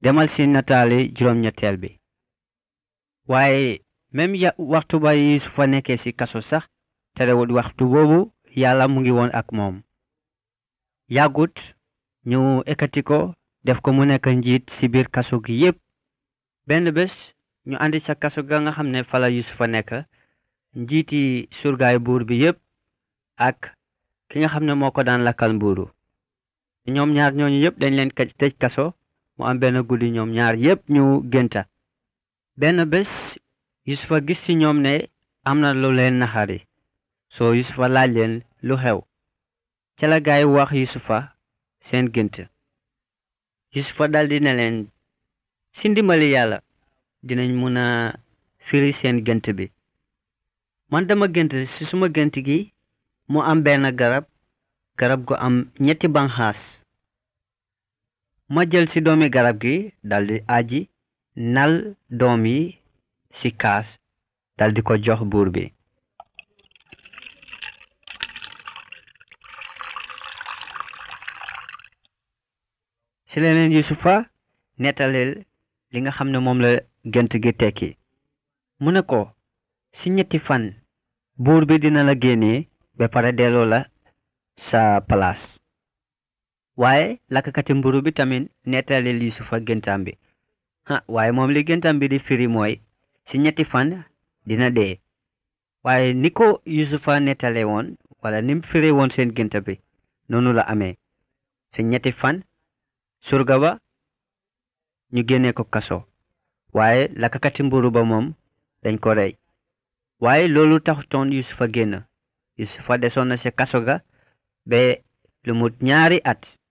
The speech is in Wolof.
demal si nataali juróom-ñetteel bi. waaye même waxtu ba Yusufa nekkee si kaso sax terewul waxtu boobu yàlla mu ngi woon ak moom. yàggut ñu ekkati ko def ko mu nekk njiit si biir kaso gi yépp. benn bés ñu andi sa kaso ga nga xam ne fala Yusufa nekk njiiti surgaay buur bi yépp ak ki nga xam ne moo ko daan lakkal mbuuru. ñoom ñaar ñooñu yépp dañ leen tëj kaso mu am benn guddi ñoom ñaar yépp ñu génta. benn bés Yusufa gis ci ñoom ne am na lu leen naxari soo Yusufa laaj leen lu xew. ca la gaay wax Yusufa seen gént. Yusufa daldi ne leen si ndimbali yàlla dinañ mun a firi seen gént bi. man dama gént ci suma gént gi mu am benn garab gu am ñetti banxaas. ma jël ci doomi garab gi daldi aji nal doom yi ci kaas daldi ko jox buur bi. ci leneen Yusufa nettaleel li nga xam ne moom la gént gi tekki. mu ne ko ci ñetti fan buur bi dina la génnee ba pare delloo la sa palaas. waaye lakkati mburu bi tamit nettaleel Yusufa géntam bi. waaye moom li géntam bi di firi mooy ci ñetti fan dina dee. waaye ni ko Yusufa nettale woon wala nim firi woon seen gént bi noonu la amee. ci ñetti fan surga ba ñu génnee ko kaso. waaye lakkati mburu ba moom dañ ko rey. waaye loolu taxutoon Yusufa génn. Yusufa desoon na ci kaso ga ba lu mut 2 at.